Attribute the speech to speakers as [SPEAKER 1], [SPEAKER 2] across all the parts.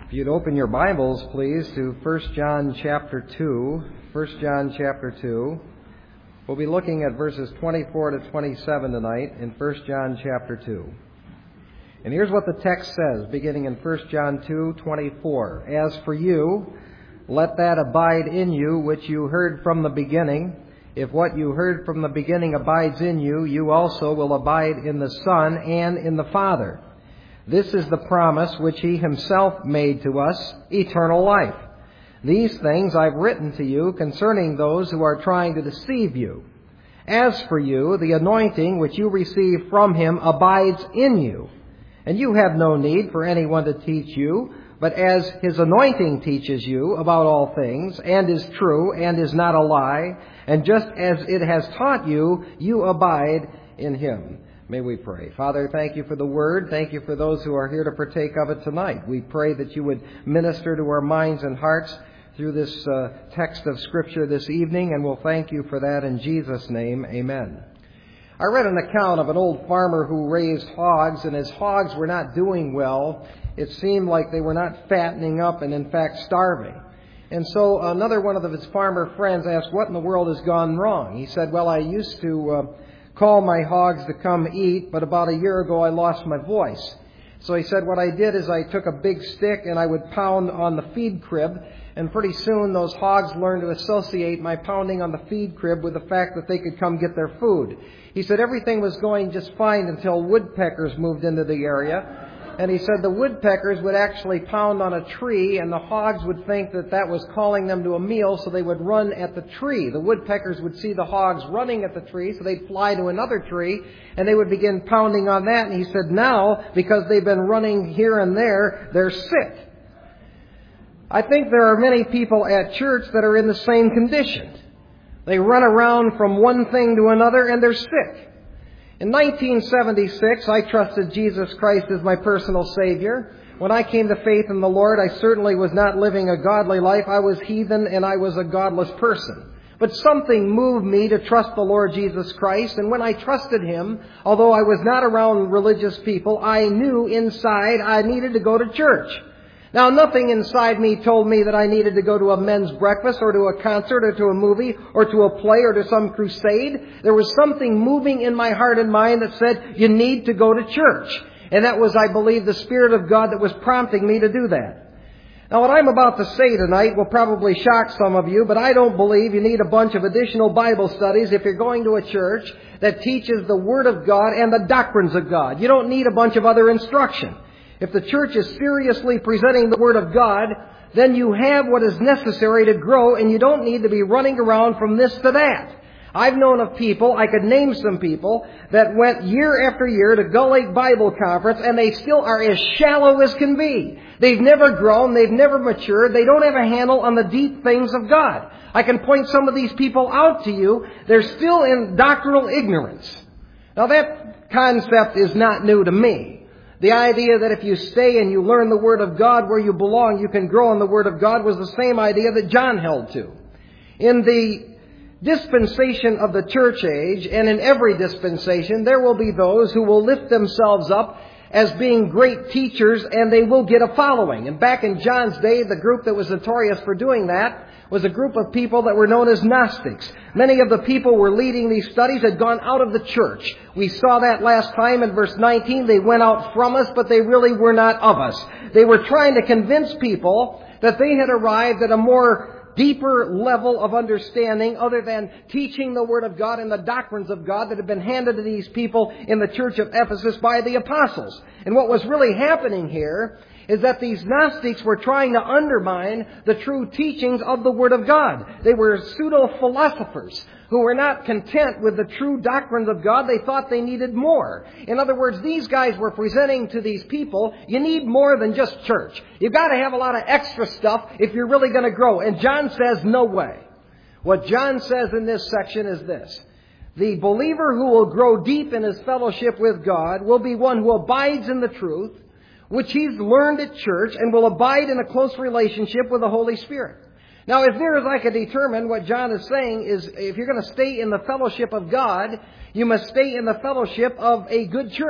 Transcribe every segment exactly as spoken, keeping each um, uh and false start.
[SPEAKER 1] If you'd open your Bibles, please, to First John chapter two. First John chapter two. We'll be looking at verses twenty-four to twenty-seven tonight in First John chapter two. And here's what the text says, beginning in First John two twenty-four. As for you, let that abide in you which you heard from the beginning. If what you heard from the beginning abides in you, you also will abide in the Son and in the Father. This is the promise which He Himself made to us, eternal life. These things I've written to you concerning those who are trying to deceive you. As for you, the anointing which you receive from Him abides in you. And you have no need for anyone to teach you, but as His anointing teaches you about all things, and is true, and is not a lie, and just as it has taught you, you abide in Him. May we pray. Father, thank you for the Word. Thank you for those who are here to partake of it tonight. We pray that you would minister to our minds and hearts through this uh, text of Scripture this evening, and we'll thank you for that in Jesus' name. Amen. I read an account of an old farmer who raised hogs, and his hogs were not doing well. It seemed like they were not fattening up and, in fact, starving. And so another one of his farmer friends asked, what in the world has gone wrong? He said, well, I used to uh, call my hogs to come eat, but about a year ago I lost my voice. So he said, what I did is I took a big stick and I would pound on the feed crib, and pretty soon those hogs learned to associate my pounding on the feed crib with the fact that they could come get their food. He said everything was going just fine until woodpeckers moved into the area. And he said the woodpeckers would actually pound on a tree, and the hogs would think that that was calling them to a meal, so they would run at the tree. The woodpeckers would see the hogs running at the tree, so they'd fly to another tree, and they would begin pounding on that. And he said now, because they've been running here and there, they're sick. I think there are many people at church that are in the same condition. They run around from one thing to another, and they're sick. In nineteen seventy-six, I trusted Jesus Christ as my personal Savior. When I came to faith in the Lord, I certainly was not living a godly life. I was heathen and I was a godless person. But something moved me to trust the Lord Jesus Christ. And when I trusted Him, although I was not around religious people, I knew inside I needed to go to church. Now, nothing inside me told me that I needed to go to a men's breakfast or to a concert or to a movie or to a play or to some crusade. There was something moving in my heart and mind that said, you need to go to church. And that was, I believe, the Spirit of God that was prompting me to do that. Now, what I'm about to say tonight will probably shock some of you, but I don't believe you need a bunch of additional Bible studies if you're going to a church that teaches the Word of God and the doctrines of God. You don't need a bunch of other instruction. If the church is seriously presenting the Word of God, then you have what is necessary to grow, and you don't need to be running around from this to that. I've known of people, I could name some people, that went year after year to Gull Lake Bible Conference, and they still are as shallow as can be. They've never grown, they've never matured, they don't have a handle on the deep things of God. I can point some of these people out to you. They're still in doctrinal ignorance. Now that concept is not new to me. The idea that if you stay and you learn the Word of God where you belong, you can grow in the Word of God was the same idea that John held to. In the dispensation of the church age, and in every dispensation, there will be those who will lift themselves up as being great teachers, and they will get a following. And back in John's day, the group that was notorious for doing that was a group of people that were known as Gnostics. Many of the people were leading these studies had gone out of the church. We saw that last time in verse nineteen. They went out from us, but they really were not of us. They were trying to convince people that they had arrived at a more deeper level of understanding other than teaching the Word of God and the doctrines of God that had been handed to these people in the church of Ephesus by the apostles. And what was really happening here is that these Gnostics were trying to undermine the true teachings of the Word of God. They were pseudo-philosophers who were not content with the true doctrines of God. They thought they needed more. In other words, these guys were presenting to these people, you need more than just church. You've got to have a lot of extra stuff if you're really going to grow. And John says, no way. What John says in this section is this. The believer who will grow deep in his fellowship with God will be one who abides in the truth, which he's learned at church, and will abide in a close relationship with the Holy Spirit. Now, as near as I can determine, what John is saying is if you're going to stay in the fellowship of God, you must stay in the fellowship of a good church.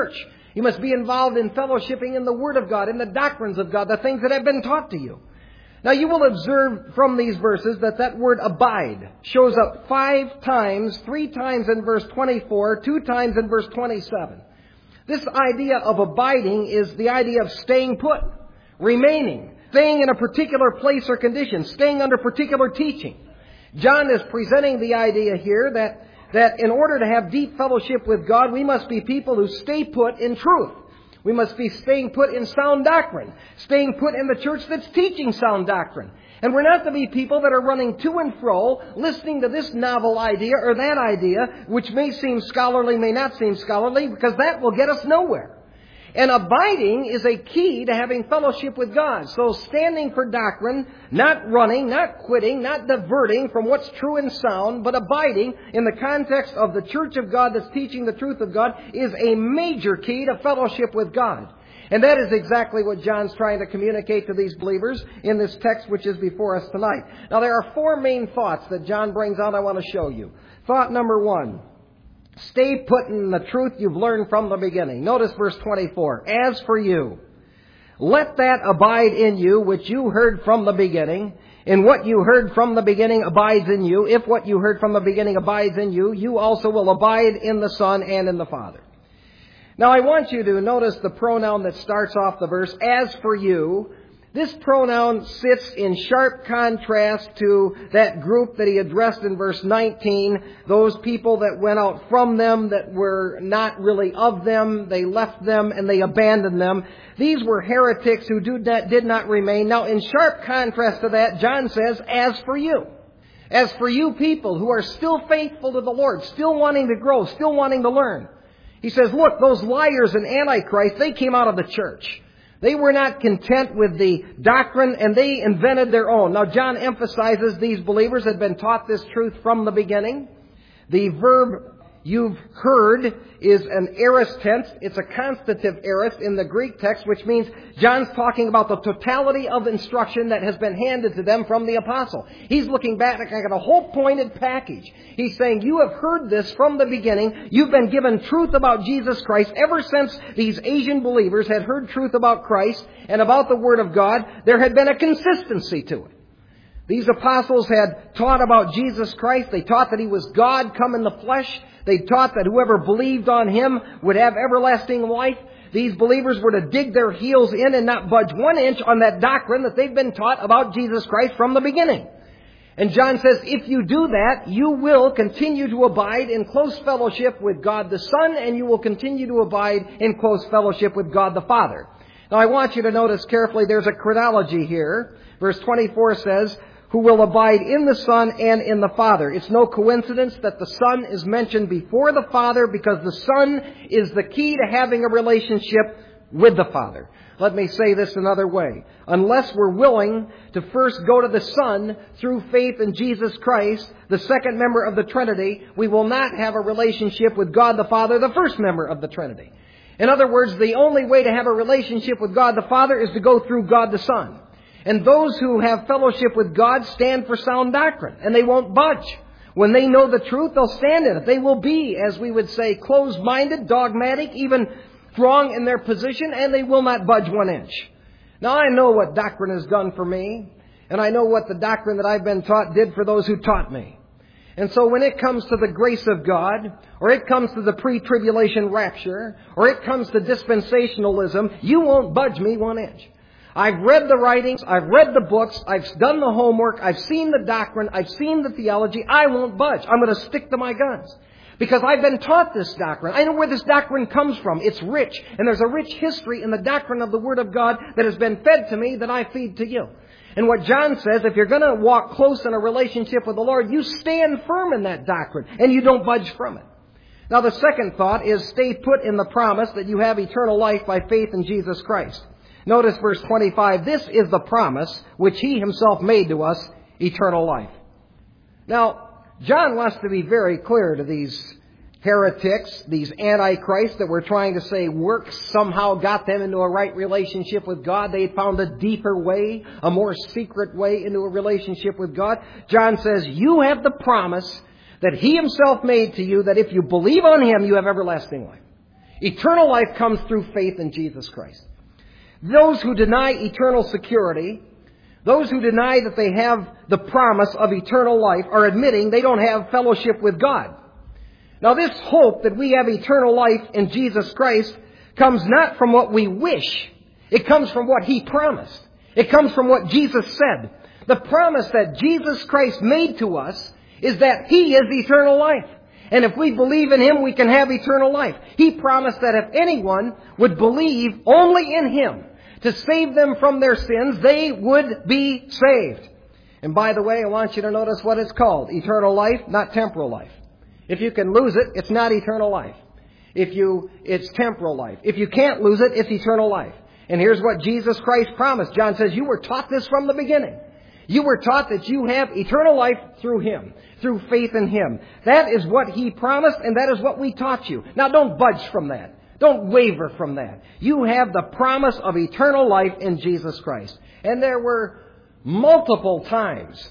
[SPEAKER 1] You must be involved in fellowshipping in the Word of God, in the doctrines of God, the things that have been taught to you. Now you will observe from these verses that that word abide shows up five times, three times in verse twenty-four, two times in verse twenty-seven. This idea of abiding is the idea of staying put, remaining, staying in a particular place or condition, staying under particular teaching. John is presenting the idea here that, that in order to have deep fellowship with God, we must be people who stay put in truth. We must be staying put in sound doctrine, staying put in the church that's teaching sound doctrine. And we're not to be people that are running to and fro, listening to this novel idea or that idea, which may seem scholarly, may not seem scholarly, because that will get us nowhere. And abiding is a key to having fellowship with God. So standing for doctrine, not running, not quitting, not diverting from what's true and sound, but abiding in the context of the church of God that's teaching the truth of God is a major key to fellowship with God. And that is exactly what John's trying to communicate to these believers in this text which is before us tonight. Now there are four main thoughts that John brings out I want to show you. Thought number one. Stay put in the truth you've learned from the beginning. Notice verse twenty-four. As for you, let that abide in you which you heard from the beginning. And what you heard from the beginning abides in you. If what you heard from the beginning abides in you, you also will abide in the Son and in the Father. Now I want you to notice the pronoun that starts off the verse, as for you. This pronoun sits in sharp contrast to that group that he addressed in verse nineteen, those people that went out from them, that were not really of them, they left them and they abandoned them. These were heretics who did not, did not remain. Now in sharp contrast to that, John says, as for you. As for you people who are still faithful to the Lord, still wanting to grow, still wanting to learn. He says, look, those liars and antichrist, they came out of the church. They were not content with the doctrine, and they invented their own. Now, John emphasizes these believers had been taught this truth from the beginning. The verb you've heard is an aorist tense. It's a constative aorist in the Greek text, which means John's talking about the totality of instruction that has been handed to them from the apostle. He's looking back at a whole pointed package. He's saying, you have heard this from the beginning. You've been given truth about Jesus Christ. Ever since these Asian believers had heard truth about Christ and about the Word of God, there had been a consistency to it. These apostles had taught about Jesus Christ. They taught that He was God come in the flesh. They taught that whoever believed on Him would have everlasting life. These believers were to dig their heels in and not budge one inch on that doctrine that they've been taught about Jesus Christ from the beginning. And John says, if you do that, you will continue to abide in close fellowship with God the Son, and you will continue to abide in close fellowship with God the Father. Now I want you to notice carefully, there's a chronology here. Verse twenty-four says, who will abide in the Son and in the Father. It's no coincidence that the Son is mentioned before the Father, because the Son is the key to having a relationship with the Father. Let me say this another way. Unless we're willing to first go to the Son through faith in Jesus Christ, the second member of the Trinity, we will not have a relationship with God the Father, the first member of the Trinity. In other words, the only way to have a relationship with God the Father is to go through God the Son. And those who have fellowship with God stand for sound doctrine, and they won't budge. When they know the truth, they'll stand in it. They will be, as we would say, closed-minded, dogmatic, even strong in their position, and they will not budge one inch. Now, I know what doctrine has done for me, and I know what the doctrine that I've been taught did for those who taught me. And so when it comes to the grace of God, or it comes to the pre-tribulation rapture, or it comes to dispensationalism, you won't budge me one inch. I've read the writings, I've read the books, I've done the homework, I've seen the doctrine, I've seen the theology. I won't budge. I'm going to stick to my guns. Because I've been taught this doctrine. I know where this doctrine comes from. It's rich. And there's a rich history in the doctrine of the Word of God that has been fed to me that I feed to you. And what John says, if you're going to walk close in a relationship with the Lord, you stand firm in that doctrine and you don't budge from it. Now the second thought is stay put in the promise that you have eternal life by faith in Jesus Christ. Notice verse twenty-five. This is the promise which He Himself made to us, eternal life. Now, John wants to be very clear to these heretics, these antichrists that were trying to say works somehow got them into a right relationship with God. They had found a deeper way, a more secret way into a relationship with God. John says, you have the promise that He Himself made to you, that if you believe on Him, you have everlasting life. Eternal life comes through faith in Jesus Christ. Those who deny eternal security, those who deny that they have the promise of eternal life, are admitting they don't have fellowship with God. Now, this hope that we have eternal life in Jesus Christ comes not from what we wish. It comes from what He promised. It comes from what Jesus said. The promise that Jesus Christ made to us is that He is eternal life. And if we believe in Him, we can have eternal life. He promised that if anyone would believe only in Him to save them from their sins, they would be saved. And by the way, I want you to notice what it's called. Eternal life, not temporal life. If you can lose it, it's not eternal life. If you, it's temporal life. If you can't lose it, it's eternal life. And here's what Jesus Christ promised. John says, you were taught this from the beginning. You were taught that you have eternal life through Him, through faith in Him. That is what He promised, and that is what we taught you. Now, don't budge from that. Don't waver from that. You have the promise of eternal life in Jesus Christ. And there were multiple times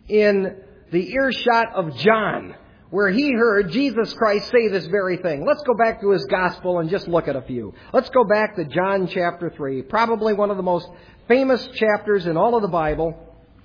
[SPEAKER 1] in the earshot of John where he heard Jesus Christ say this very thing. Let's go back to His gospel and just look at a few. Let's go back to John chapter three, probably one of the most famous chapters in all of the Bible.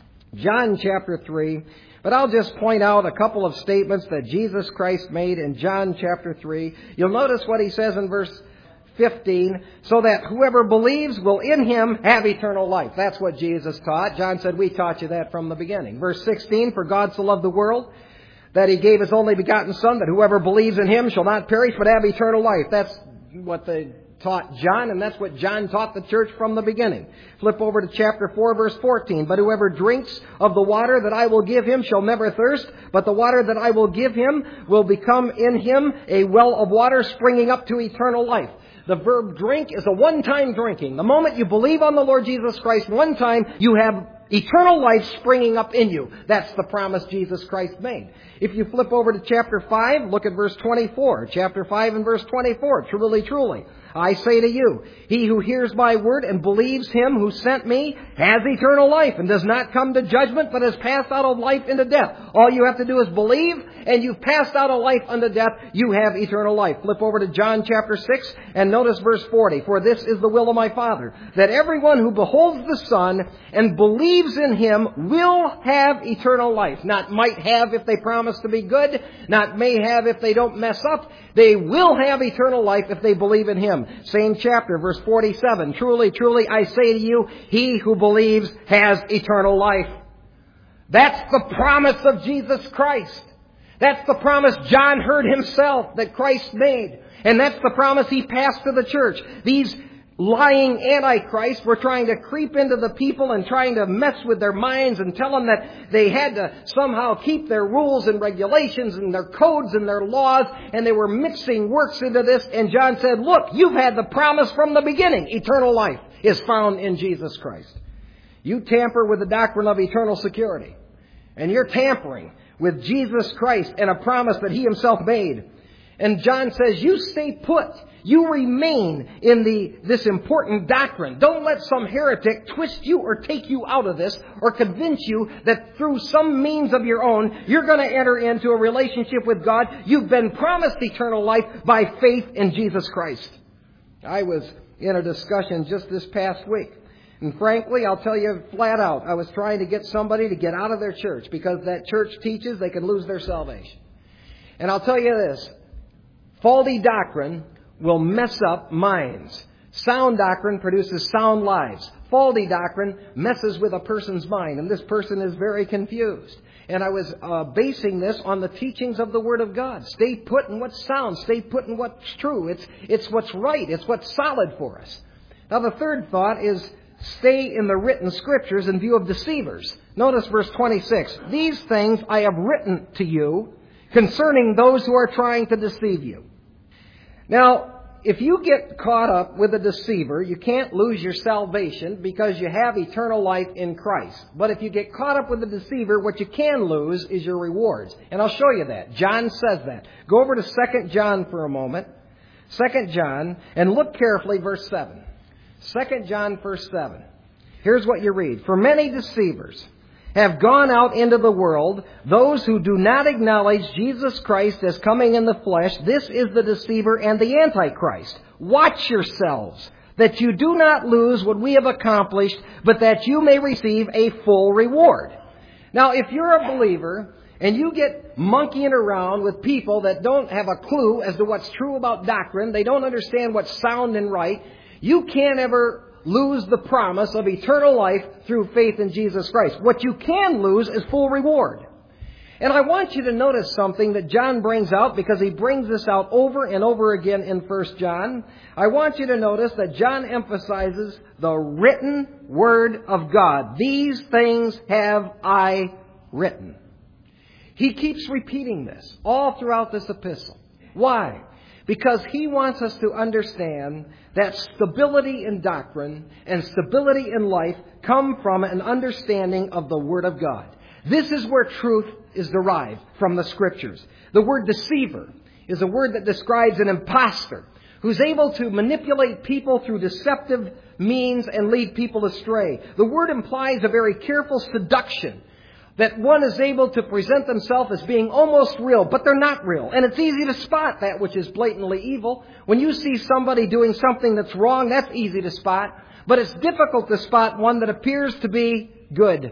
[SPEAKER 1] John chapter three. But I'll just point out a couple of statements that Jesus Christ made in John chapter three. You'll notice what He says in verse fifteen, so that whoever believes will in Him have eternal life. That's what Jesus taught. John said, we taught you that from the beginning. Verse sixteen, for God so loved the world that He gave His only begotten Son, that whoever believes in Him shall not perish but have eternal life. That's what they taught John, and that's what John taught the church from the beginning. Flip over to chapter four, verse fourteen. But whoever drinks of the water that I will give him shall never thirst, but the water that I will give him will become in him a well of water springing up to eternal life. The verb drink is a one-time drinking. The moment you believe on the Lord Jesus Christ one time, you have eternal life springing up in you. That's the promise Jesus Christ made. If you flip over to chapter five, look at verse twenty-four. Chapter five and verse twenty-four. Truly, truly, I say to you, he who hears my word and believes Him who sent me has eternal life and does not come to judgment, but has passed out of life into death. All you have to do is believe, and you've passed out of life unto death. You have eternal life. Flip over to John chapter six and notice verse forty. For this is the will of my Father, that everyone who beholds the Son and believes in Him will have eternal life. Not might have if they promise to be good, not may have if they don't mess up. They will have eternal life if they believe in Him. Same chapter, verse forty-seven. Truly, truly, I say to you, he who believes has eternal life. That's the promise of Jesus Christ. That's the promise John heard himself that Christ made. And that's the promise He passed to the church. These lying antichrists were trying to creep into the people and trying to mess with their minds and tell them that they had to somehow keep their rules and regulations and their codes and their laws, and they were mixing works into this. And John said, look, you've had the promise from the beginning. Eternal life is found in Jesus Christ. You tamper with the doctrine of eternal security, and you're tampering with Jesus Christ and a promise that He Himself made. And John says, you stay put. You remain in the this important doctrine. Don't let some heretic twist you or take you out of this or convince you that through some means of your own, you're going to enter into a relationship with God. You've been promised eternal life by faith in Jesus Christ. I was in a discussion just this past week. And frankly, I'll tell you flat out, I was trying to get somebody to get out of their church because that church teaches they can lose their salvation. And I'll tell you this, faulty doctrine will mess up minds. Sound doctrine produces sound lives. Faulty doctrine messes with a person's mind, and this person is very confused. And I was uh, basing this on the teachings of the Word of God. Stay put in what's sound. Stay put in what's true. It's, it's what's right. It's what's solid for us. Now, the third thought is stay in the written Scriptures in view of deceivers. Notice verse twenty-six. These things I have written to you concerning those who are trying to deceive you. Now, if you get caught up with a deceiver, you can't lose your salvation because you have eternal life in Christ. But if you get caught up with a deceiver, what you can lose is your rewards. And I'll show you that. John says that. Go over to Second John for a moment. Second John, and look carefully, verse seven. Second John, verse seven. Here's what you read. For many deceivers have gone out into the world, those who do not acknowledge Jesus Christ as coming in the flesh. This is the deceiver and the Antichrist. Watch yourselves, that you do not lose what we have accomplished, but that you may receive a full reward. Now, if you're a believer and you get monkeying around with people that don't have a clue as to what's true about doctrine, they don't understand what's sound and right, you can't ever lose the promise of eternal life through faith in Jesus Christ. What you can lose is full reward. And I want you to notice something that John brings out, because he brings this out over and over again in First John. I want you to notice that John emphasizes the written Word of God. These things have I written. He keeps repeating this all throughout this epistle. Why? Because he wants us to understand that stability in doctrine and stability in life come from an understanding of the Word of God. This is where truth is derived from the Scriptures. The word deceiver is a word that describes an impostor who's able to manipulate people through deceptive means and lead people astray. The word implies a very careful seduction, that one is able to present themselves as being almost real, but they're not real. And it's easy to spot that which is blatantly evil. When you see somebody doing something that's wrong, that's easy to spot. But it's difficult to spot one that appears to be good.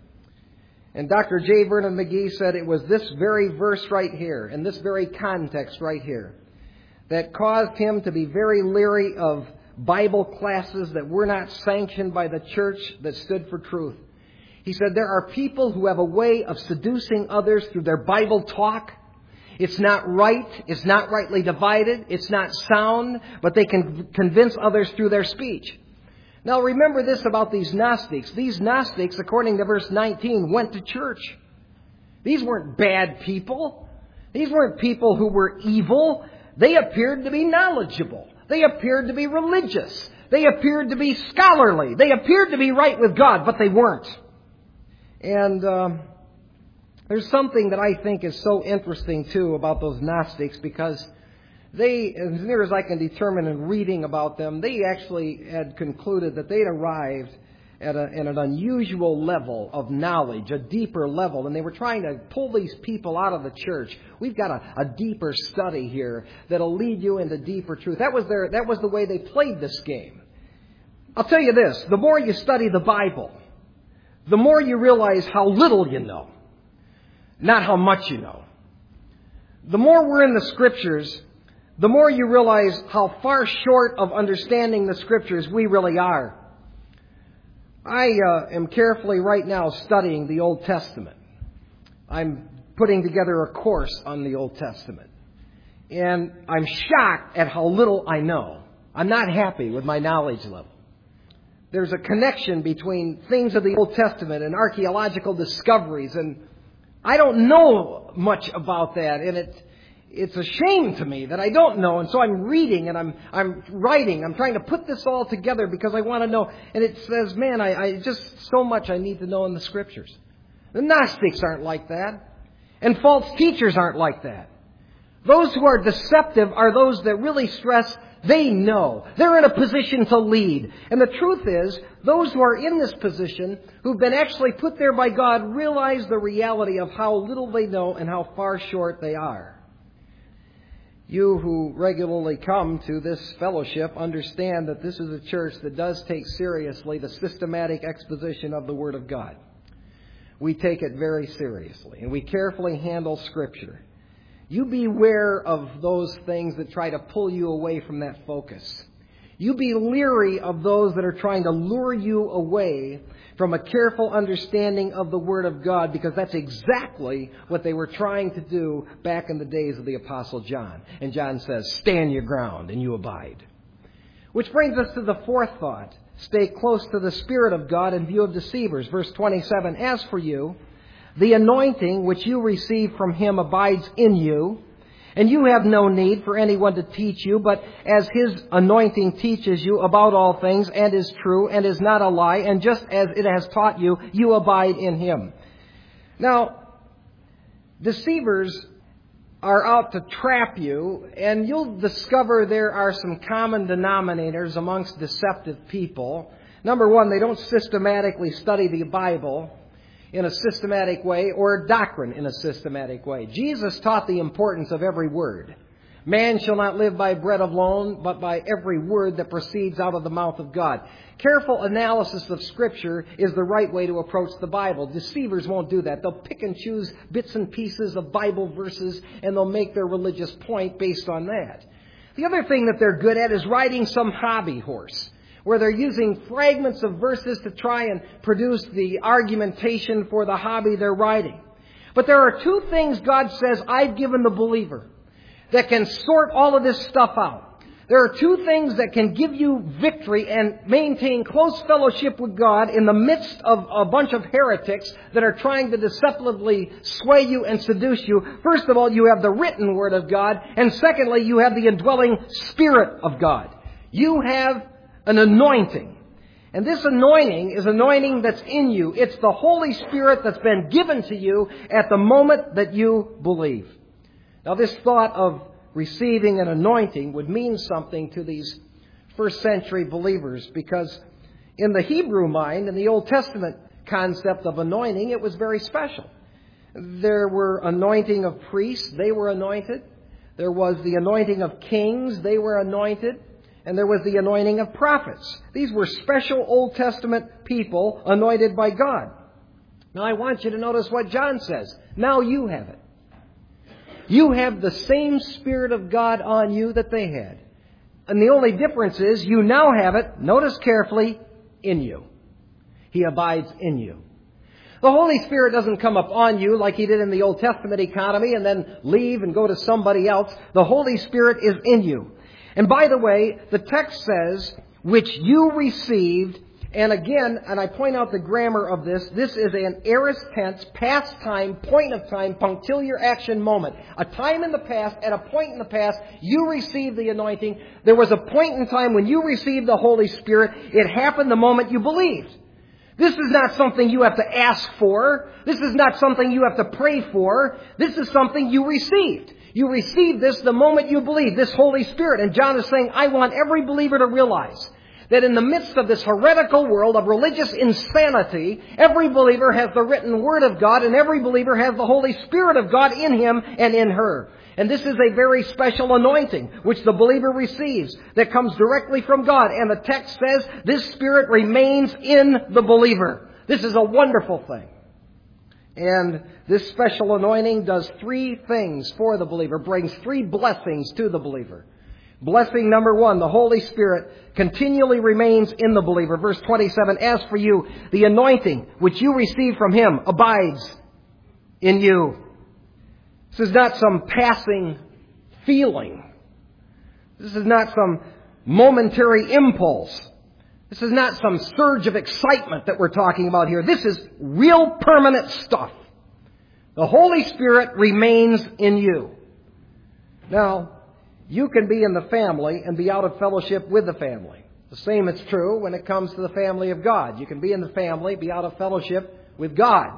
[SPEAKER 1] And Doctor J. Vernon McGee said it was this very verse right here, and this very context right here, that caused him to be very leery of Bible classes that were not sanctioned by the church that stood for truth. He said there are people who have a way of seducing others through their Bible talk. It's not right. It's not rightly divided. It's not sound, but they can convince others through their speech. Now remember this about these Gnostics. These Gnostics, according to verse nineteen, went to church. These weren't bad people. These weren't people who were evil. They appeared to be knowledgeable. They appeared to be religious. They appeared to be scholarly. They appeared to be right with God, but they weren't. And um, there's something that I think is so interesting, too, about those Gnostics, because they, as near as I can determine in reading about them, they actually had concluded that they'd arrived at, a, at an unusual level of knowledge, a deeper level, and they were trying to pull these people out of the church. We've got a, a deeper study here that'll lead you into deeper truth. That was their, that was the way they played this game. I'll tell you this, the more you study the Bible, the more you realize how little you know, not how much you know. The more we're in the Scriptures, the more you realize how far short of understanding the Scriptures we really are. I uh, am carefully right now studying the Old Testament. I'm putting together a course on the Old Testament. And I'm shocked at how little I know. I'm not happy with my knowledge level. There's a connection between things of the Old Testament and archaeological discoveries, and I don't know much about that, and it, it's a shame to me that I don't know, and so I'm reading and I'm I'm writing. I'm trying to put this all together because I want to know, and it says, man, I, I just so much I need to know in the Scriptures. The Gnostics aren't like that, and false teachers aren't like that. Those who are deceptive are those that really stress they know. They're in a position to lead. And the truth is, those who are in this position, who've been actually put there by God, realize the reality of how little they know and how far short they are. You who regularly come to this fellowship understand that this is a church that does take seriously the systematic exposition of the Word of God. We take it very seriously, and we carefully handle Scripture. You beware of those things that try to pull you away from that focus. You be leery of those that are trying to lure you away from a careful understanding of the Word of God, because that's exactly what they were trying to do back in the days of the Apostle John. And John says, stand your ground and you abide. Which brings us to the fourth thought. Stay close to the Spirit of God in view of deceivers. Verse twenty-seven, as for you, the anointing which you receive from Him abides in you, and you have no need for anyone to teach you, but as His anointing teaches you about all things, and is true, and is not a lie, and just as it has taught you, you abide in Him. Now, deceivers are out to trap you, and you'll discover there are some common denominators amongst deceptive people. Number one, they don't systematically study the Bible. in a systematic way or doctrine in a systematic way. Jesus taught the importance of every word. Man shall not live by bread alone, but by every word that proceeds out of the mouth of God. Careful analysis of Scripture is the right way to approach the Bible. Deceivers won't do that. They'll pick and choose bits and pieces of Bible verses, and they'll make their religious point based on that. The other thing that they're good at is riding some hobby horse, where they're using fragments of verses to try and produce the argumentation for the hobby they're riding. But there are two things God says I've given the believer that can sort all of this stuff out. There are two things that can give you victory and maintain close fellowship with God in the midst of a bunch of heretics that are trying to deceptively sway you and seduce you. First of all, you have the written Word of God, and secondly, you have the indwelling Spirit of God. You have an anointing. And this anointing is anointing that's in you. It's the Holy Spirit that's been given to you at the moment that you believe. Now, this thought of receiving an anointing would mean something to these first century believers, because in the Hebrew mind, in the Old Testament concept of anointing, it was very special. There were anointing of priests, they were anointed. There was the anointing of kings, they were anointed. And there was the anointing of prophets. These were special Old Testament people anointed by God. Now I want you to notice what John says. Now you have it. You have the same Spirit of God on you that they had. And the only difference is you now have it, notice carefully, in you. He abides in you. The Holy Spirit doesn't come up on you like He did in the Old Testament economy and then leave and go to somebody else. The Holy Spirit is in you. And by the way, the text says, which you received, and again, and I point out the grammar of this, this is an aorist tense, past time, point of time, punctiliar action moment. A time in the past, at a point in the past, you received the anointing. There was a point in time when you received the Holy Spirit. It happened the moment you believed. This is not something you have to ask for. This is not something you have to pray for. This is something you received. You received this the moment you believe, this Holy Spirit. And John is saying, I want every believer to realize that in the midst of this heretical world of religious insanity, every believer has the written Word of God, and every believer has the Holy Spirit of God in him and in her. And this is a very special anointing which the believer receives that comes directly from God. And the text says this Spirit remains in the believer. This is a wonderful thing. And this special anointing does three things for the believer, brings three blessings to the believer. Blessing number one, the Holy Spirit continually remains in the believer. Verse twenty-seven, as for you, the anointing which you receive from Him abides in you. This is not some passing feeling. This is not some momentary impulse. This is not some surge of excitement that we're talking about here. This is real permanent stuff. The Holy Spirit remains in you. Now, you can be in the family and be out of fellowship with the family. The same is true when it comes to the family of God. You can be in the family, be out of fellowship with God.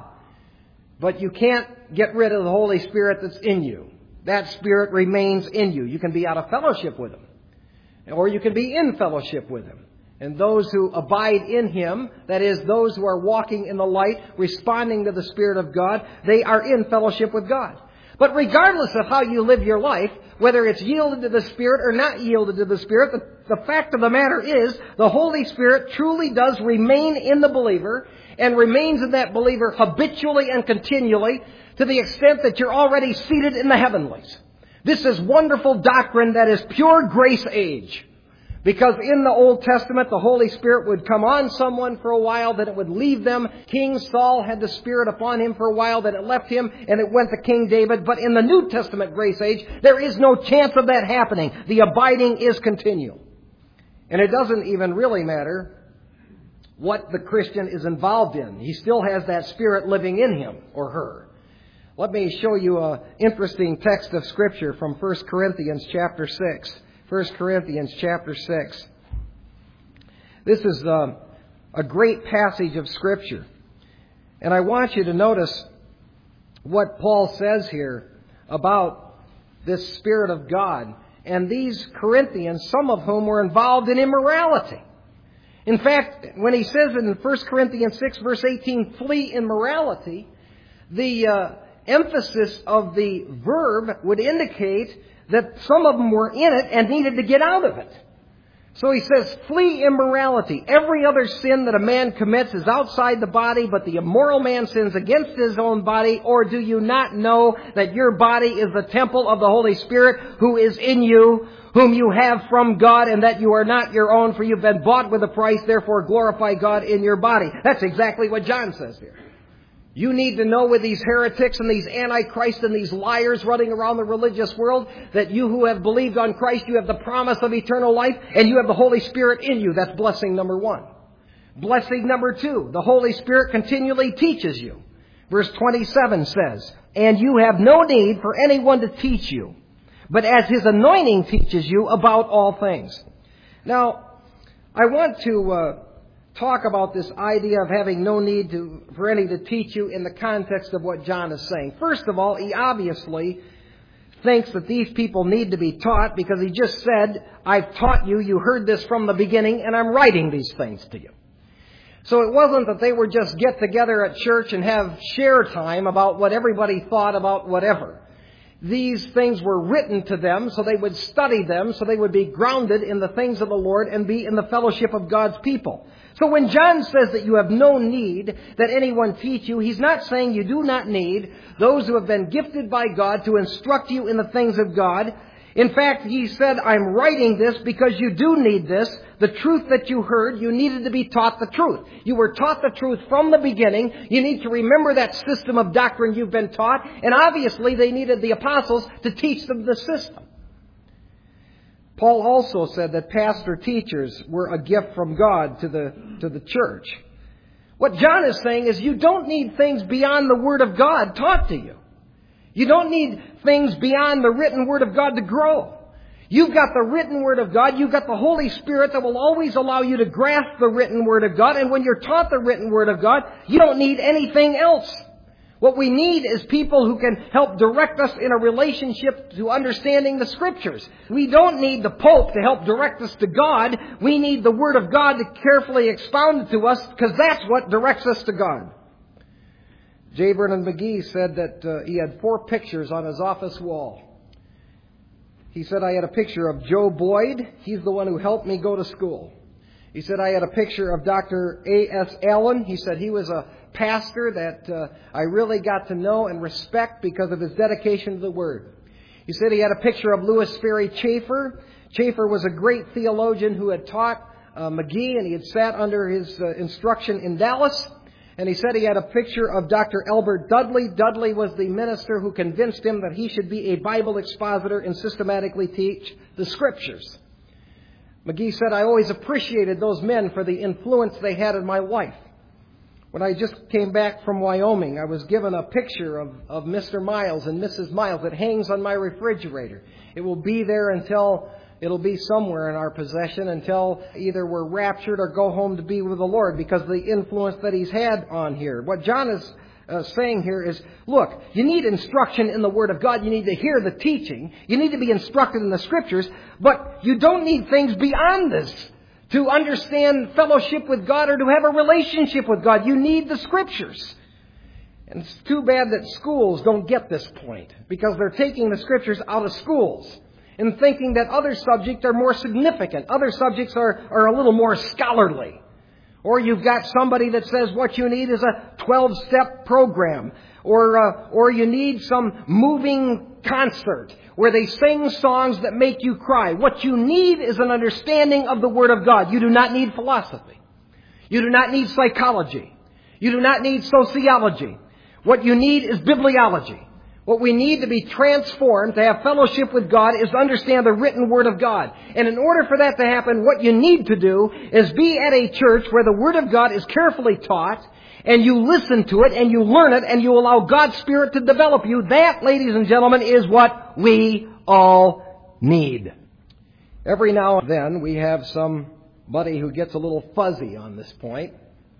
[SPEAKER 1] But you can't get rid of the Holy Spirit that's in you. That Spirit remains in you. You can be out of fellowship with Him. Or you can be in fellowship with Him. And those who abide in Him, that is, those who are walking in the light, responding to the Spirit of God, they are in fellowship with God. But regardless of how you live your life, whether it's yielded to the Spirit or not yielded to the Spirit, the, the fact of the matter is the Holy Spirit truly does remain in the believer and remains in that believer habitually and continually to the extent that you're already seated in the heavenlies. This is wonderful doctrine that is pure grace age. Because in the Old Testament, the Holy Spirit would come on someone for a while, then it would leave them. King Saul had the Spirit upon him for a while, then it left him, and it went to King David. But in the New Testament grace age, there is no chance of that happening. The abiding is continual. And it doesn't even really matter what the Christian is involved in. He still has that Spirit living in him or her. Let me show you an interesting text of Scripture from First Corinthians chapter six. First Corinthians chapter six. This is uh, a great passage of Scripture. And I want you to notice what Paul says here about this Spirit of God. And these Corinthians, some of whom were involved in immorality. In fact, when he says in First Corinthians six, verse eighteen, flee immorality, the uh, emphasis of the verb would indicate that some of them were in it and needed to get out of it. So he says, flee immorality. Every other sin that a man commits is outside the body, but the immoral man sins against his own body. Or do you not know that your body is the temple of the Holy Spirit who is in you, whom you have from God, and that you are not your own, for you've been bought with a price, therefore glorify God in your body. That's exactly what John says here. You need to know with these heretics and these antichrists and these liars running around the religious world that you who have believed on Christ, you have the promise of eternal life and you have the Holy Spirit in you. That's blessing number one. Blessing number two, the Holy Spirit continually teaches you. Verse twenty-seven says, and you have no need for anyone to teach you, but as His anointing teaches you about all things. Now, I want to Uh, talk about this idea of having no need to, for any to teach you in the context of what John is saying. First of all, he obviously thinks that these people need to be taught because he just said, I've taught you, you heard this from the beginning, and I'm writing these things to you. So it wasn't that they would just get together at church and have share time about what everybody thought about whatever. These things were written to them so they would study them, so they would be grounded in the things of the Lord and be in the fellowship of God's people. So when John says that you have no need that anyone teach you, he's not saying you do not need those who have been gifted by God to instruct you in the things of God. In fact, he said, I'm writing this because you do need this. The truth that you heard, you needed to be taught the truth. You were taught the truth from the beginning. You need to remember that system of doctrine you've been taught. And obviously they needed the apostles to teach them the system. Paul also said that pastor teachers were a gift from God to the, to the church. What John is saying is you don't need things beyond the Word of God taught to you. You don't need things beyond the written Word of God to grow. You've got the written Word of God. You've got the Holy Spirit that will always allow you to grasp the written Word of God. And when you're taught the written Word of God, you don't need anything else. What we need is people who can help direct us in a relationship to understanding the Scriptures. We don't need the Pope to help direct us to God. We need the Word of God to carefully expound it to us because that's what directs us to God. J. Vernon McGee said that uh, he had four pictures on his office wall. He said, I had a picture of Joe Boyd. He's the one who helped me go to school. He said, I had a picture of Doctor A S Allen. He said he was a pastor that uh, I really got to know and respect because of his dedication to the Word. He said he had a picture of Louis Ferry Chafer. Chafer was a great theologian who had taught uh, McGee, and he had sat under his uh, instruction in Dallas. And he said he had a picture of Doctor Albert Dudley. Dudley was the minister who convinced him that he should be a Bible expositor and systematically teach the Scriptures. McGee said, I always appreciated those men for the influence they had in my life. When I just came back from Wyoming, I was given a picture of, of Mister Miles and Missus Miles that hangs on my refrigerator. It will be there until it'll be somewhere in our possession until either we're raptured or go home to be with the Lord because of the influence that He's had on here. What John is uh, saying here is, look, you need instruction in the Word of God. You need to hear the teaching. You need to be instructed in the Scriptures. But you don't need things beyond this to understand fellowship with God or to have a relationship with God. You need the Scriptures. And it's too bad that schools don't get this point because they're taking the Scriptures out of schools and thinking that other subjects are more significant. Other subjects are, are a little more scholarly. Or you've got somebody that says what you need is a twelve-step program. Or, uh, or you need some moving concert where they sing songs that make you cry. What you need is an understanding of the Word of God. You do not need philosophy. You do not need psychology. You do not need sociology. What you need is bibliology. What we need to be transformed, to have fellowship with God, is to understand the written Word of God. And in order for that to happen, what you need to do is be at a church where the Word of God is carefully taught, and you listen to it, and you learn it, and you allow God's Spirit to develop you. That, ladies and gentlemen, is what we all need. Every now and then, we have somebody who gets a little fuzzy on this point,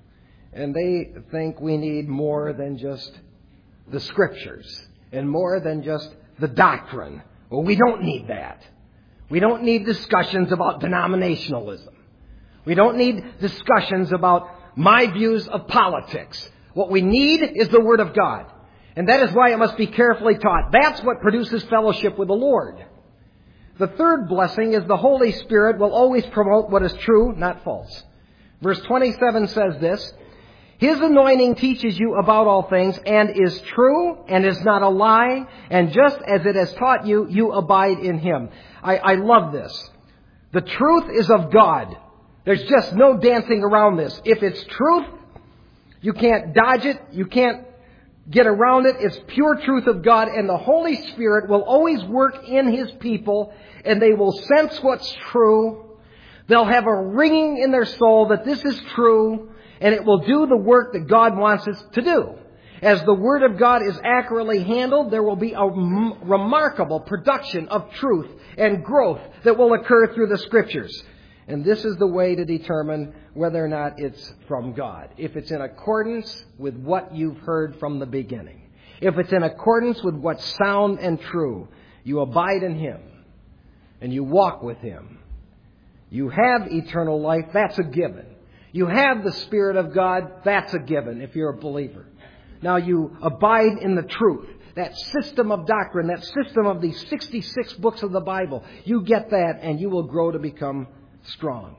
[SPEAKER 1] and they think we need more than just the Scriptures. And more than just the doctrine. Well, we don't need that. We don't need discussions about denominationalism. We don't need discussions about my views of politics. What we need is the Word of God. And that is why it must be carefully taught. That's what produces fellowship with the Lord. The third blessing is the Holy Spirit will always promote what is true, not false. Verse twenty-seven says this, His anointing teaches you about all things and is true and is not a lie. And just as it has taught you, you abide in Him. I, I love this. The truth is of God. There's just no dancing around this. If it's truth, you can't dodge it. You can't get around it. It's pure truth of God. And the Holy Spirit will always work in His people. And they will sense what's true. They'll have a ringing in their soul that this is true. And it will do the work that God wants it to do. As the Word of God is accurately handled, there will be a m- remarkable production of truth and growth that will occur through the Scriptures. And this is the way to determine whether or not it's from God. If it's in accordance with what you've heard from the beginning. If it's in accordance with what's sound and true. You abide in Him. And you walk with Him. You have eternal life. That's a given. You have the Spirit of God. That's a given if you're a believer. Now you abide in the truth. That system of doctrine, that system of these sixty-six books of the Bible. You get that and you will grow to become strong.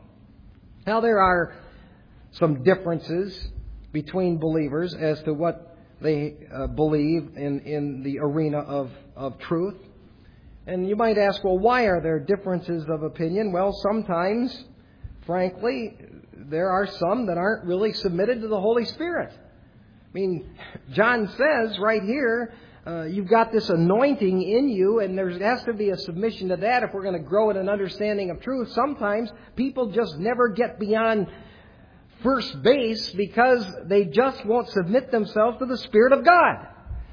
[SPEAKER 1] Now there are some differences between believers as to what they uh, believe in, in the arena of, of truth. And you might ask, well, why are there differences of opinion? Well, sometimes, frankly, there are some that aren't really submitted to the Holy Spirit. I mean, John says right here, uh, you've got this anointing in you, and there has to be a submission to that if we're going to grow in an understanding of truth. Sometimes people just never get beyond first base because they just won't submit themselves to the Spirit of God.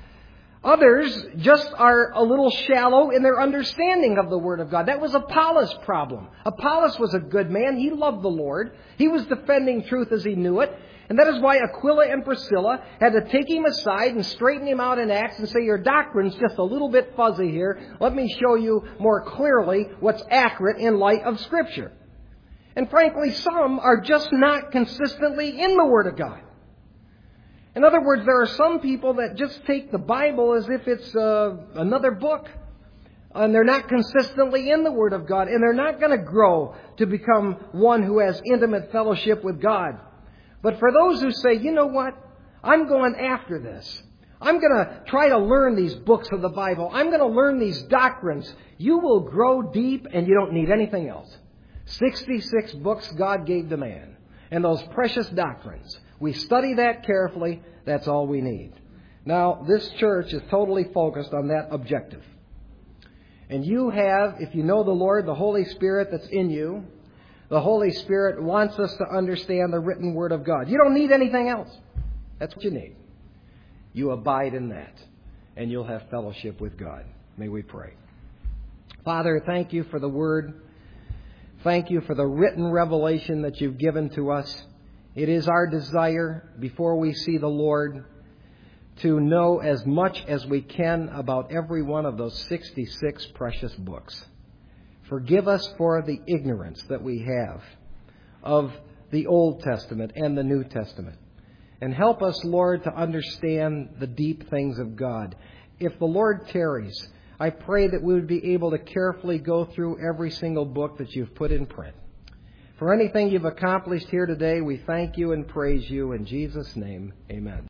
[SPEAKER 1] Others just are a little shallow in their understanding of the Word of God. That was Apollos' problem. Apollos was a good man. He loved the Lord. He was defending truth as he knew it. And that is why Aquila and Priscilla had to take him aside and straighten him out in Acts and say, your doctrine's just a little bit fuzzy here. Let me show you more clearly what's accurate in light of Scripture. And frankly, some are just not consistently in the Word of God. In other words, there are some people that just take the Bible as if it's uh, another book. And they're not consistently in the Word of God. And they're not going to grow to become one who has intimate fellowship with God. But for those who say, you know what? I'm going after this. I'm going to try to learn these books of the Bible. I'm going to learn these doctrines. You will grow deep and you don't need anything else. sixty-six books God gave to man. And those precious doctrines. We study that carefully. That's all we need. Now, this church is totally focused on that objective. And you have, if you know the Lord, the Holy Spirit that's in you. The Holy Spirit wants us to understand the written Word of God. You don't need anything else. That's what you need. You abide in that. And you'll have fellowship with God. May we pray. Father, thank you for the Word. Thank you for the written revelation that you've given to us. It is our desire, before we see the Lord, to know as much as we can about every one of those sixty-six precious books. Forgive us for the ignorance that we have of the Old Testament and the New Testament. And help us, Lord, to understand the deep things of God. If the Lord tarries, I pray that we would be able to carefully go through every single book that you've put in print. For anything you've accomplished here today, we thank you and praise you. In Jesus' name, amen.